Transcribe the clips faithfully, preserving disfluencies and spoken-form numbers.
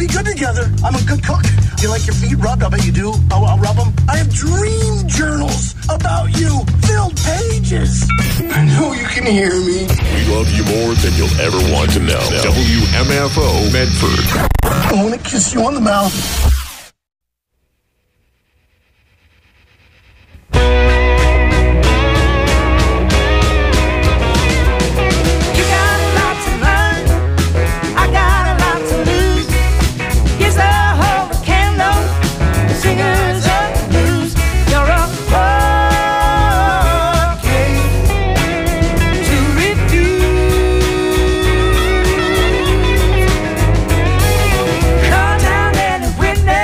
be good together. I'm a good cook. You like your feet rubbed? I bet you do. I'll, I'll rub them. I have dream journals about you. Filled pages. I know you can hear me. We love you more than you'll ever want to know. W M F O Medford. I want to kiss you on the mouth. Call down any window.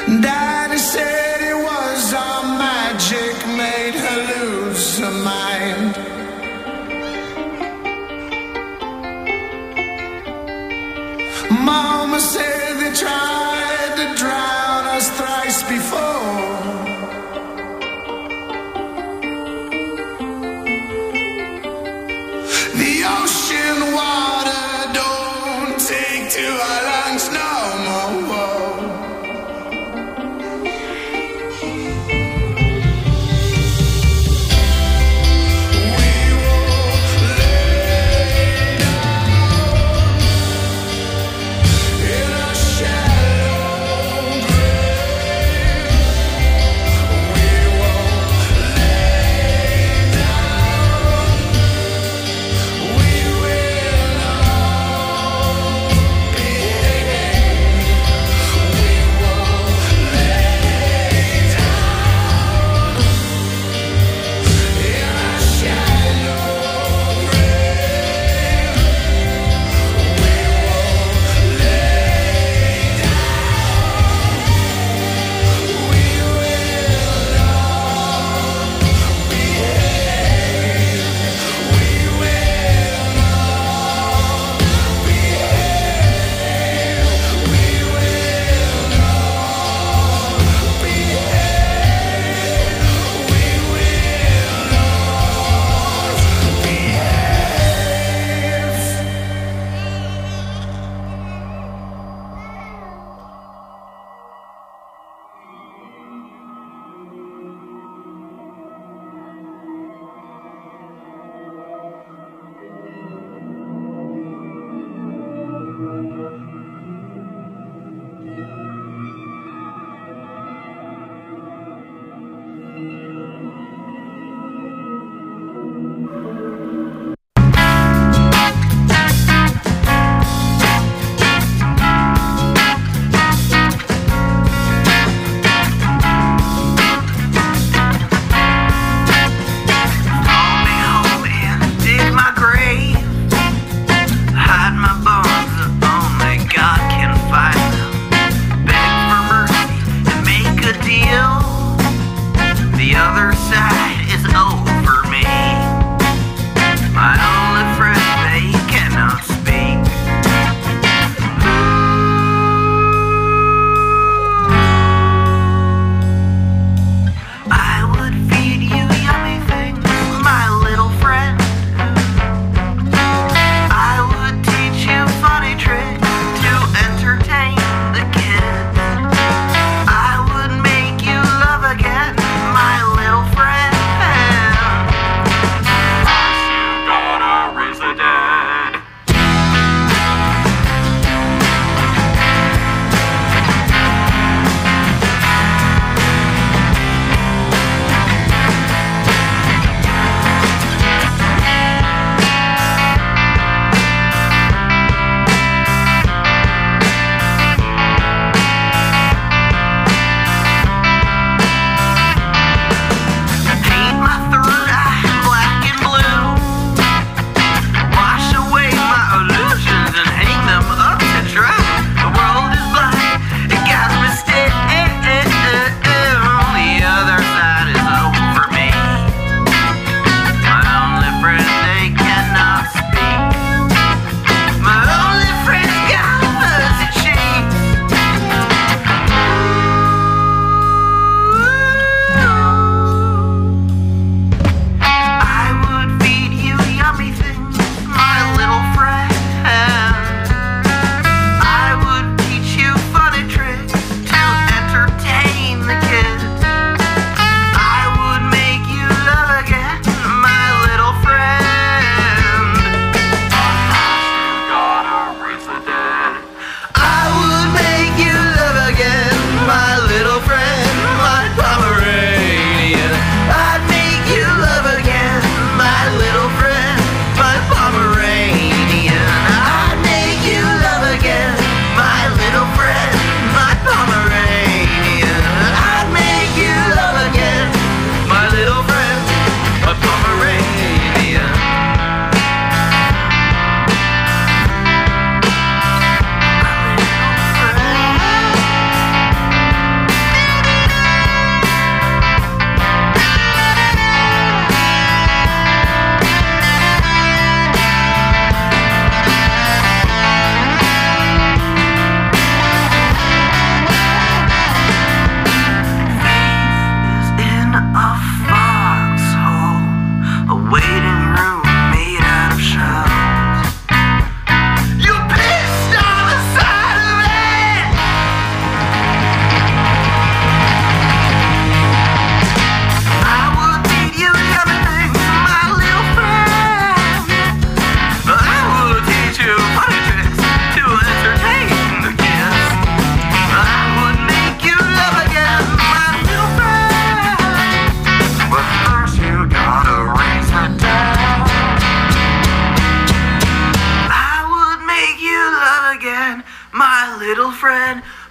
Daddy said it was our magic made her lose her mind. Mama said they tried to drown us thrice before. The ocean water don't take to our lungs no more. We will lay down in a shallow grave.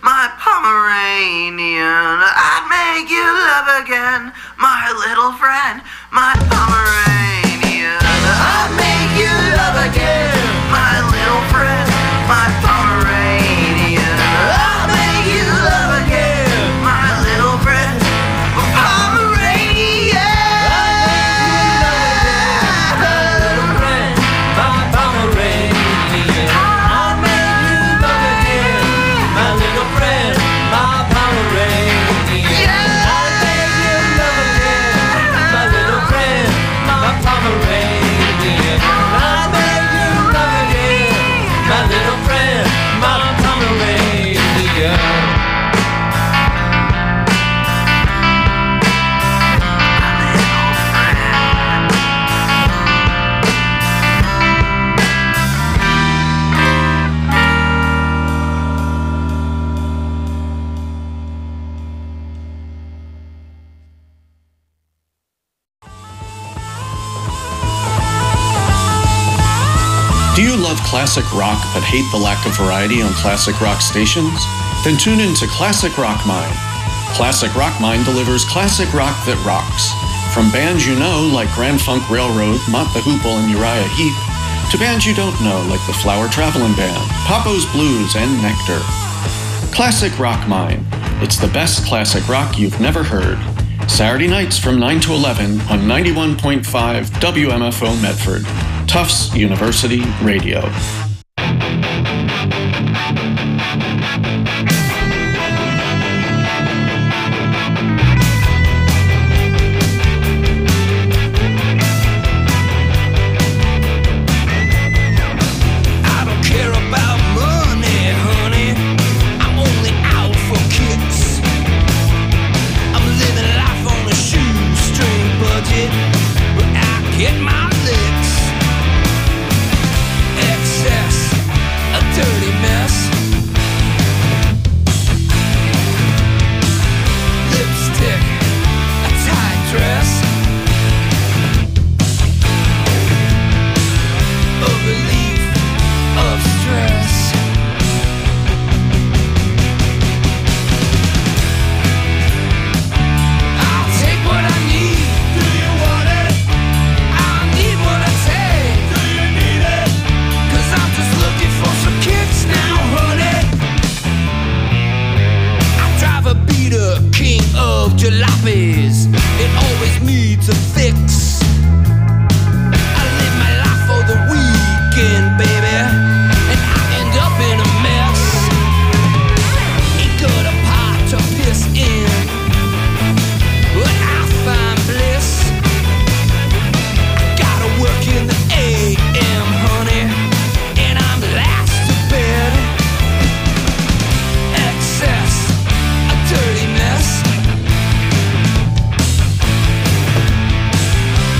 my Pomeranian. I'd make you love again, my little friend, my Pomeranian. I'd make you love again, my little friend, my Pomeranian. I'd make you love again, my little friend, my Pomeranian. My little friend, my Pomeranian. I'd make you love again, my little friend, my Pomeranian. I'd make you love again, my little friend, my Pomeranian. I'd make you love again, my little friend, my Pomeranian. Do you love classic rock but hate the lack of variety on classic rock stations? Then tune in to Classic Rock Mine. Classic Rock Mine delivers classic rock that rocks. From bands you know like Grand Funk Railroad, Mott the Hoople, and Uriah Heep, to bands you don't know like the Flower Traveling Band, Papo's Blues, and Nectar. Classic Rock Mine. It's the best classic rock you've never heard. Saturday nights from nine to eleven on ninety-one point five W M F O Medford. Tufts University Radio. Get my licks. Excess, a dirty mess. Lipstick, a tight dress. A relief of stress. I'll take what I need. Do you want it? I need what I take. Do you need it? Cause I'm just looking for some kicks now, honey. I drive a beater, king of jalopies. It always needs a fix. I live my life for the weekend, baby, and I end up in a mess. Ain't got a pot to piss in, but I find bliss. Gotta work in the A M, honey, and I'm last to bed. Excess, a dirty mess.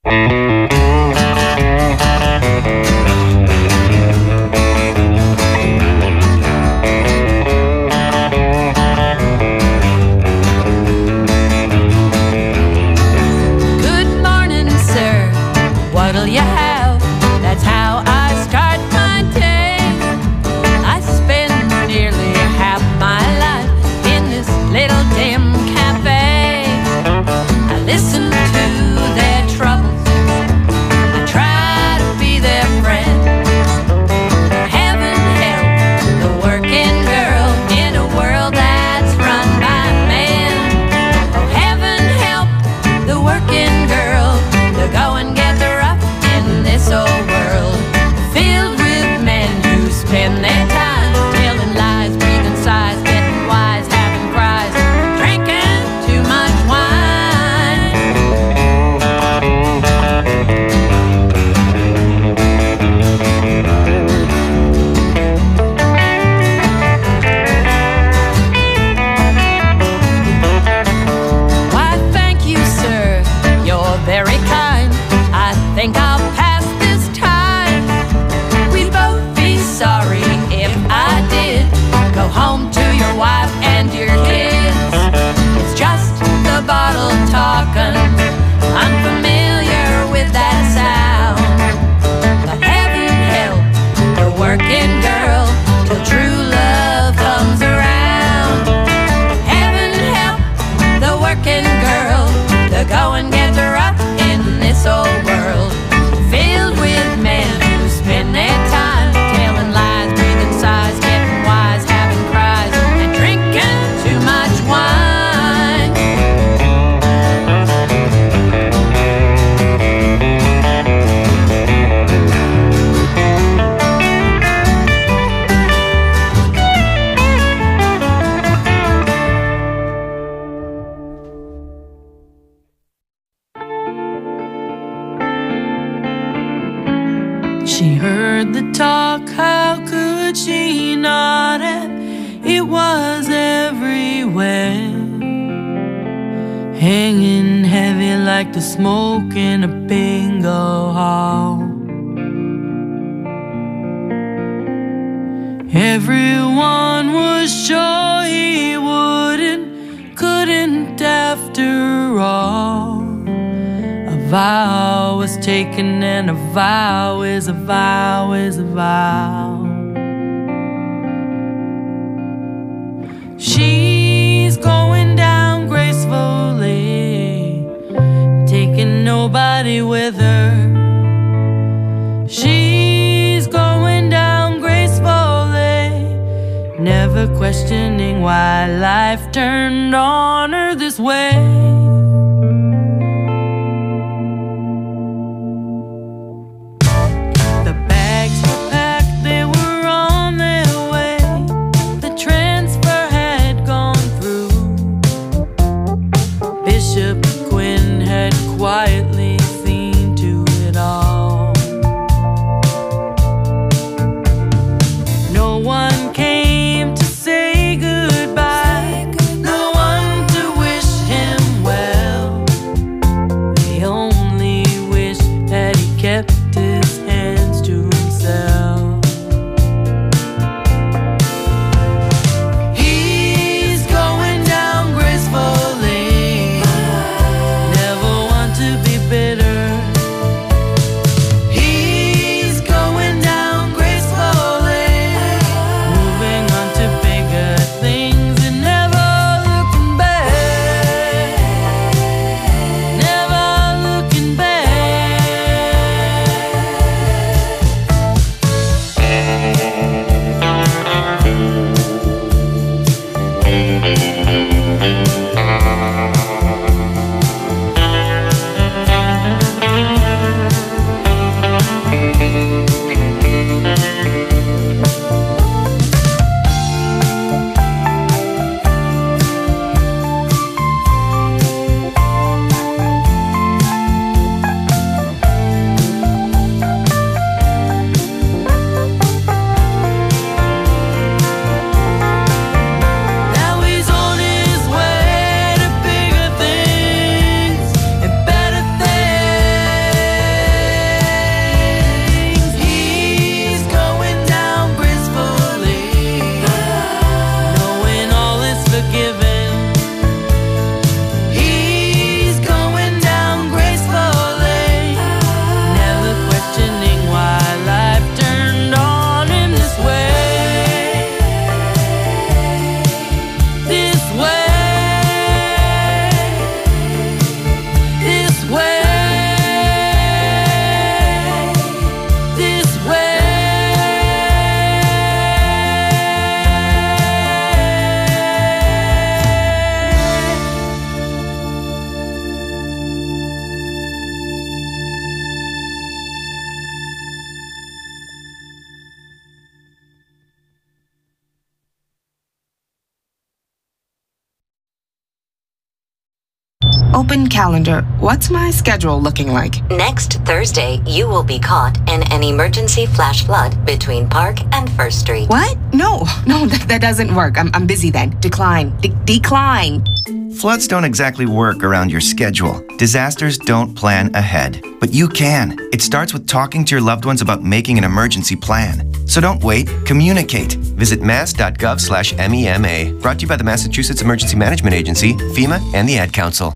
She heard the talk, how could she not have? It was everywhere, hanging heavy like the smoke in a bingo hall. Everyone was sure he wouldn't, couldn't after all. A vow was taken and a vow is a vow is a vow. She's going down gracefully, taking nobody with her. She's going down gracefully, never questioning why life turned on her this way. Quietly seen to it all. No one came to say goodbye, no one to wish him well. Open calendar. What's my schedule looking like? Next Thursday, you will be caught in an emergency flash flood between Park and First Street. What? No, no, that, that doesn't work. I'm, I'm busy then. Decline. De- decline. Floods don't exactly work around your schedule. Disasters don't plan ahead. But you can. It starts with talking to your loved ones about making an emergency plan. So don't wait. Communicate. Visit mass.gov slash MEMA. Brought to you by the Massachusetts Emergency Management Agency, FEMA, and the Ad Council.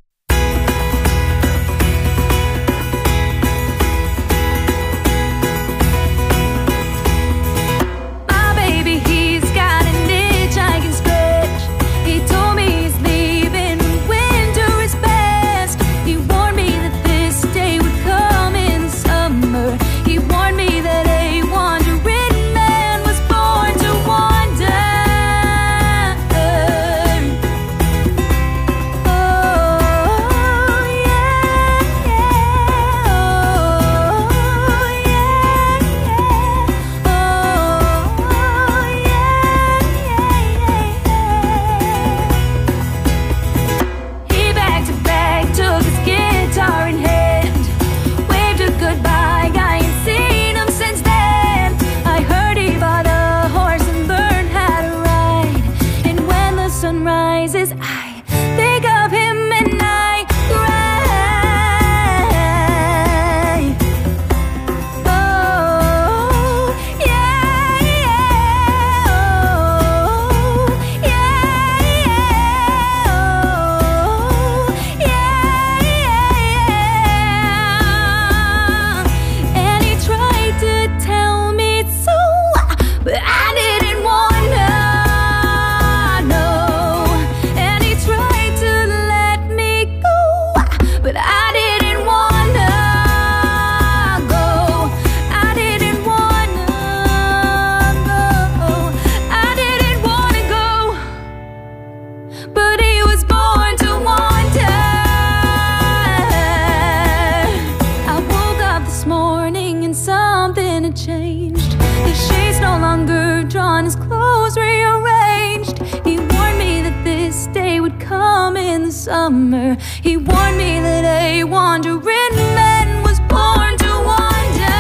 Summer, he warned me that a wandering man was born to wander.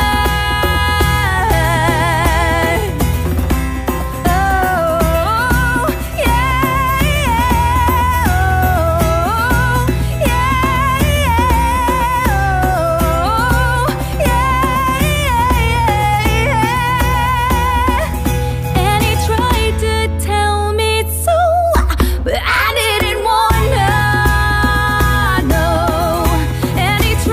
Oh, yeah, yeah, oh, yeah, yeah, oh, yeah, yeah, yeah. And he tried to tell me so, but I didn't want to. And he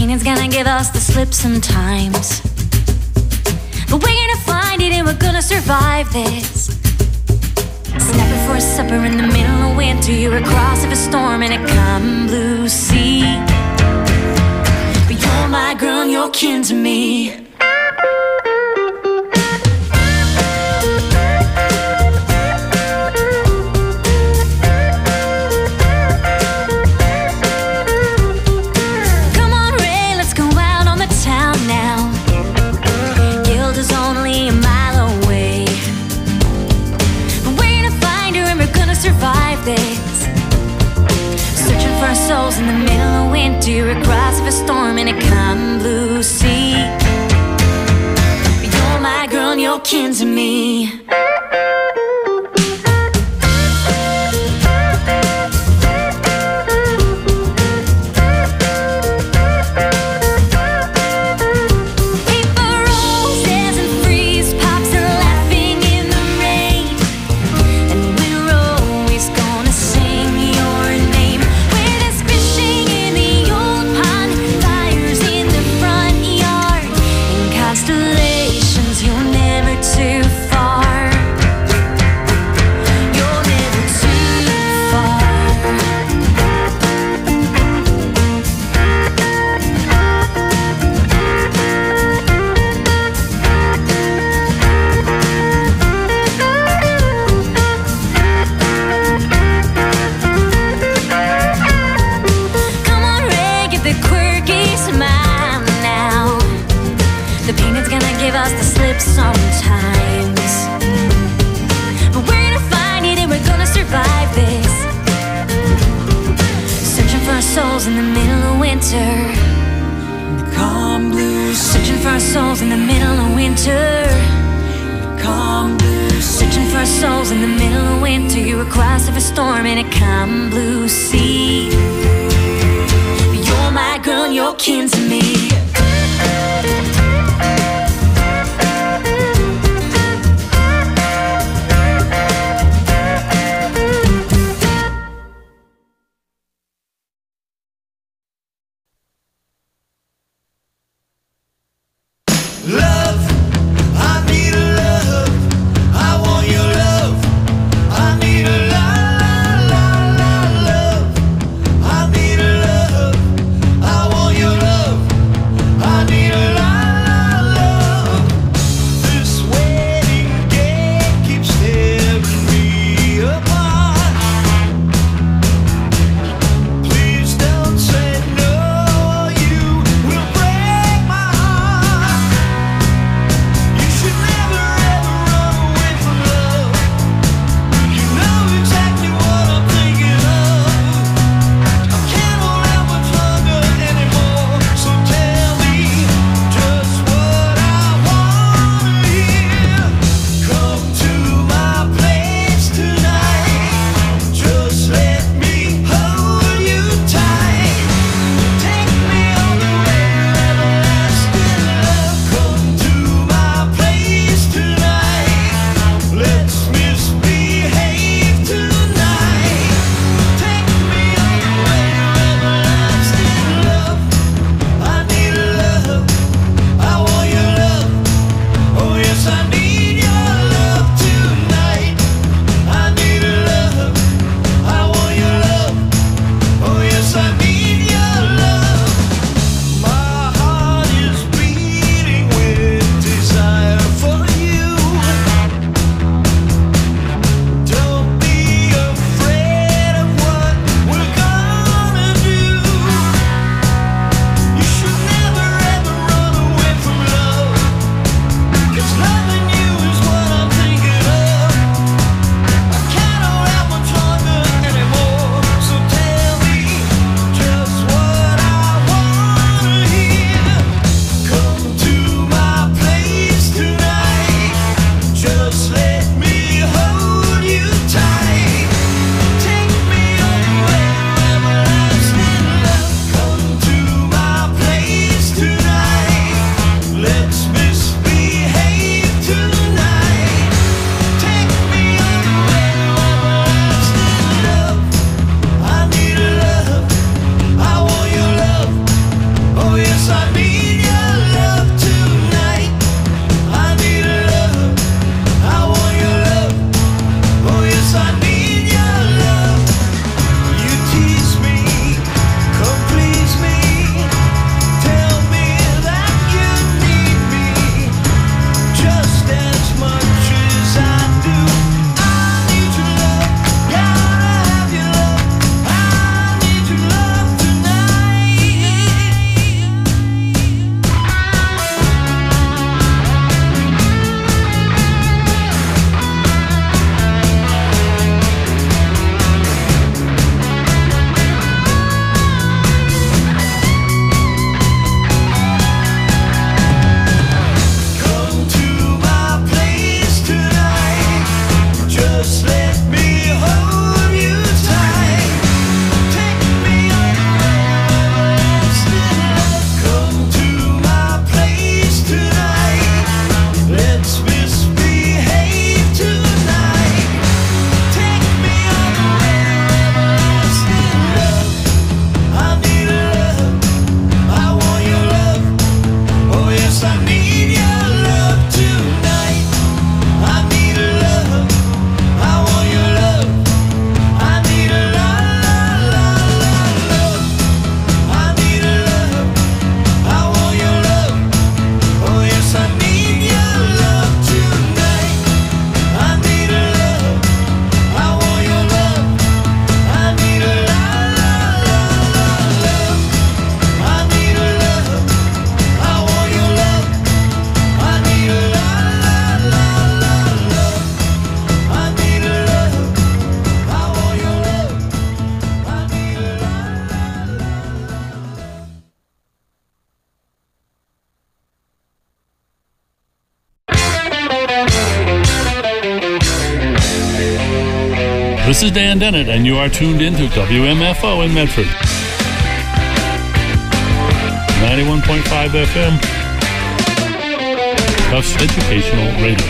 painting's gonna give us the slip sometimes, but we're gonna find it and we're gonna survive this. Snapping for a supper in the middle of winter, you're across of a storm in a calm blue sea. But you're my girl and you're kin to me. Souls in the middle of winter, across of a storm in a calm blue sea. You're my girl and you're kin to me. In the middle of winter, the calm blue, searching for our souls in the middle of winter, the calm blue, searching for our souls in the middle of winter. You're across of a storm in a calm blue sea. You're my girl and you're kin to me. I need This is Dan Dennett, and you are tuned into W M F O in Medford. ninety-one point five F M. Tufts Educational Radio.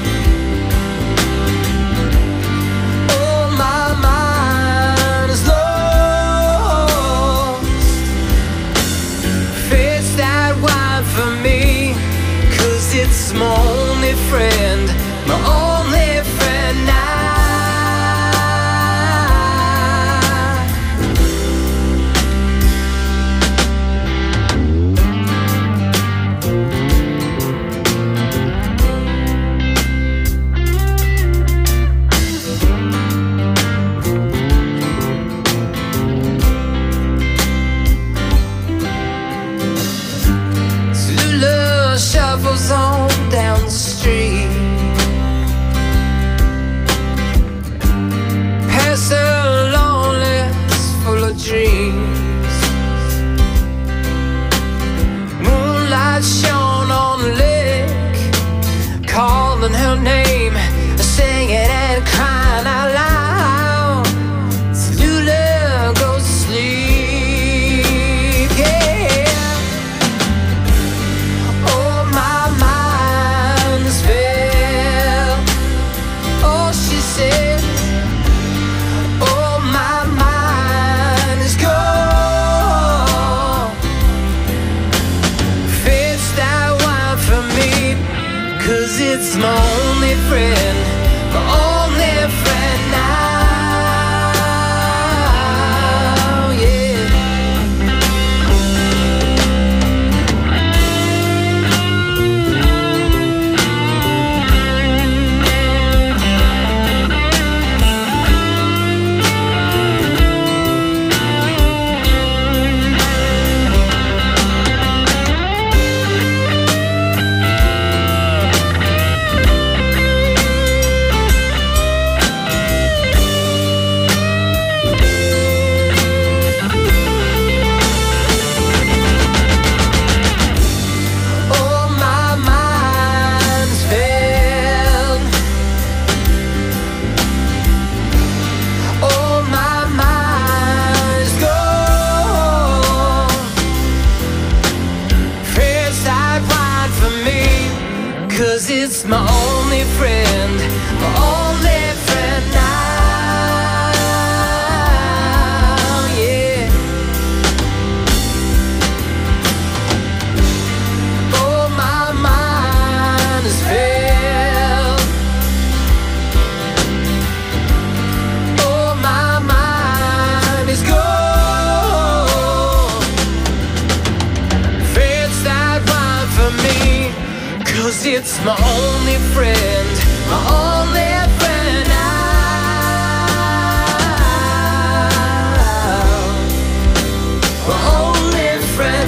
As long It's my only friend, my only friend now. My only friend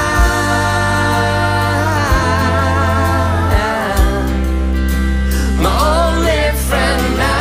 now. My only friend now.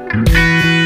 Thank you.